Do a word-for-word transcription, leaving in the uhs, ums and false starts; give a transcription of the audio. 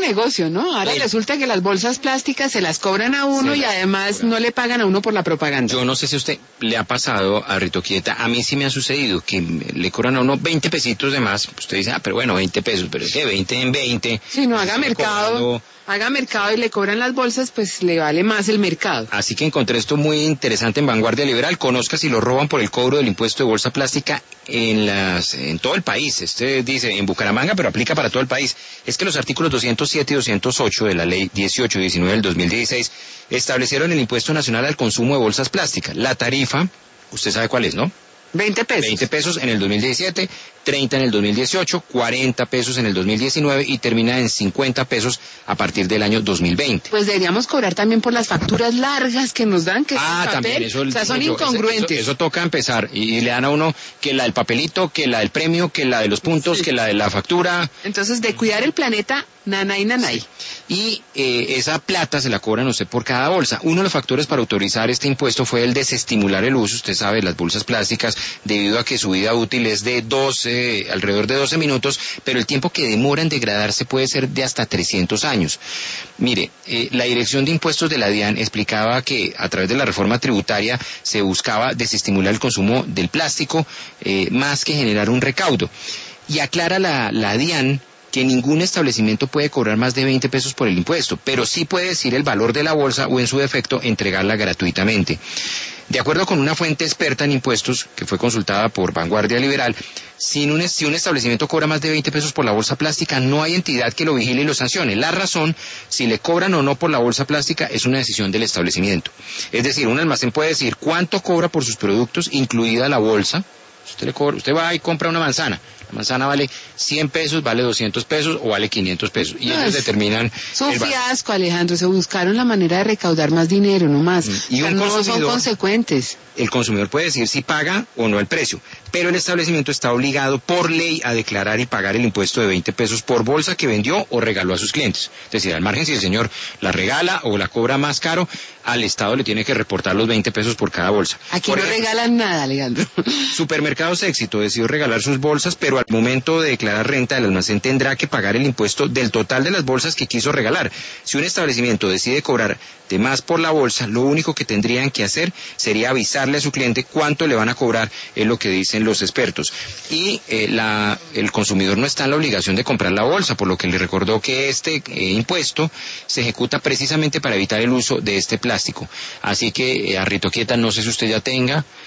negocio, ¿no? Ahora Sí. resulta que las bolsas plásticas se las cobran a uno Se y las además cobran. no le pagan a uno por la propaganda. Yo no sé si a usted le ha pasado a Rito Quieta, a mí sí me ha sucedido que le cobran a uno veinte pesitos de más. Usted dice, ah, pero bueno, veinte pesos, pero es que veinte en veinte. Si no haga Están mercado, cobrando. haga mercado y le cobran las bolsas, pues le vale más el mercado. Así que encontré esto muy interesante en Vanguardia Liberal. Conozca si lo roban por el cobro del impuesto de bolsa plástica en las en todo el país. Este dice en Bucaramanga, pero aplica para todo el país. Es que los artículos doscientos siete y doscientos ocho de la ley dieciocho y diecinueve del dos mil dieciséis establecieron el impuesto nacional al consumo de bolsas plásticas. La tarifa, usted sabe cuál es, ¿no? veinte pesos. veinte pesos en el dos mil diecisiete, treinta en el dos mil dieciocho, cuarenta pesos en el dos mil diecinueve y termina en cincuenta pesos a partir del año dos mil veinte. Pues deberíamos cobrar también por las facturas largas que nos dan, que es Ah, el papel. también, eso, O sea, son eso- incongruentes. Eso, eso toca empezar y, y le dan a uno que la del papelito, que la del premio, que la de los puntos, Sí. que la de la factura. Entonces, de cuidar el planeta, nanay, nanay. Y eh, esa plata se la cobran a usted por cada bolsa. Uno de los factores para autorizar este impuesto fue el desestimular el uso, usted sabe, las bolsas plásticas, debido a que su vida útil es de doce, alrededor de doce minutos, pero el tiempo que demora en degradarse puede ser de hasta trescientos años. Mire, eh, la Dirección de Impuestos de la DIAN explicaba que a través de la reforma tributaria se buscaba desestimular el consumo del plástico eh, más que generar un recaudo. Y aclara la, la DIAN que ningún establecimiento puede cobrar más de veinte pesos por el impuesto, pero sí puede decir el valor de la bolsa o en su defecto entregarla gratuitamente. De acuerdo con una fuente experta en impuestos que fue consultada por Vanguardia Liberal, si un, si un establecimiento cobra más de veinte pesos por la bolsa plástica, no hay entidad que lo vigile y lo sancione. La razón, si le cobran o no por la bolsa plástica, es una decisión del establecimiento. Es decir, un almacén puede decir cuánto cobra por sus productos, incluida la bolsa. Usted, le cobra, usted va y compra una manzana. La manzana vale cien pesos, vale doscientos pesos o vale quinientos pesos. Y No, ellos es- determinan Es un el valor. fiasco, Alejandro. Se buscaron la manera de recaudar más dinero, no más. Mm. O Y sea, un no son consumidor- consecuentes. El consumidor puede decir si paga o no el precio, pero el establecimiento está obligado por ley a declarar y pagar el impuesto de veinte pesos por bolsa que vendió o regaló a sus clientes. Es decir, al margen si el señor la regala o la cobra más caro, al Estado le tiene que reportar los veinte pesos por cada bolsa. Aquí Por no ejemplo, regalan nada, Alejandro. Supermercados Éxito decidió regalar sus bolsas, pero al momento de declarar renta, el almacén tendrá que pagar el impuesto del total de las bolsas que quiso regalar. Si un establecimiento decide cobrar de más por la bolsa, lo único que tendrían que hacer sería avisarle a su cliente cuánto le van a cobrar, es lo que dicen los expertos. Y eh, la, el consumidor no está en la obligación de comprar la bolsa, por lo que le recordó que este eh, impuesto se ejecuta precisamente para evitar el uso de este plástico. Así que, eh, a Rito Quieta, no sé si usted ya tenga